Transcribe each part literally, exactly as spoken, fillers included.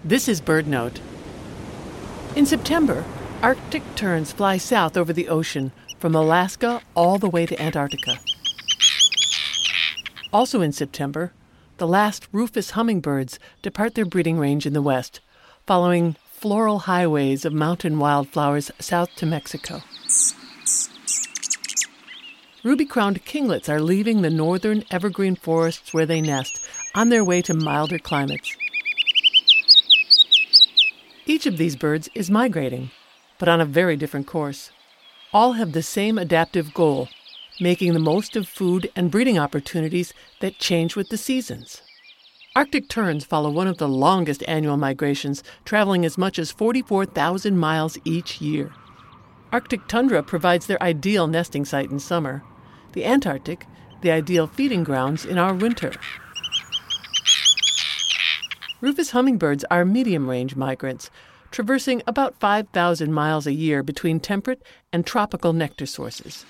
This is BirdNote. In September, Arctic terns fly south over the ocean from Alaska all the way to Antarctica. Also in September, the last rufous hummingbirds depart their breeding range in the west, following floral highways of mountain wildflowers south to Mexico. Ruby-crowned kinglets are leaving the northern evergreen forests where they nest on their way to milder climates. Each of these birds is migrating, but on a very different course. All have the same adaptive goal, making the most of food and breeding opportunities that change with the seasons. Arctic terns follow one of the longest annual migrations, traveling as much as forty-four thousand miles each year. Arctic tundra provides their ideal nesting site in summer. The Antarctic, the ideal feeding grounds in our winter. Rufous hummingbirds are medium-range migrants, traversing about five thousand miles a year between temperate and tropical nectar sources.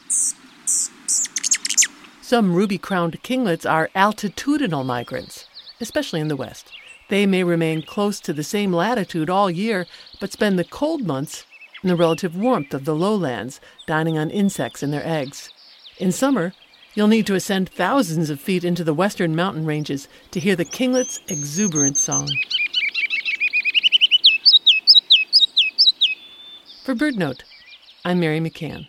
Some ruby-crowned kinglets are altitudinal migrants, especially in the west. They may remain close to the same latitude all year, but spend the cold months in the relative warmth of the lowlands, dining on insects and their eggs. In summer, you'll need to ascend thousands of feet into the western mountain ranges to hear the kinglet's exuberant song. For BirdNote, I'm Mary McCann.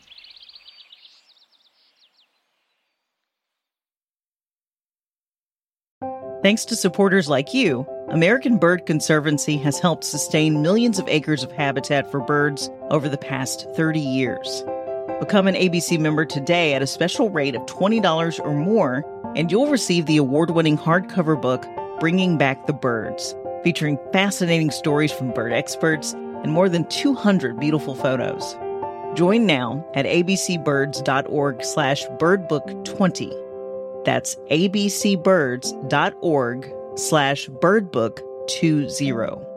Thanks to supporters like you, American Bird Conservancy has helped sustain millions of acres of habitat for birds over the past thirty years. Become an A B C member today at a special rate of twenty dollars or more, and you'll receive the award-winning hardcover book, Bringing Back the Birds, featuring fascinating stories from bird experts and more than two hundred beautiful photos. Join now at abcbirds.org slash birdbook20. That's abcbirds.org slash birdbook20.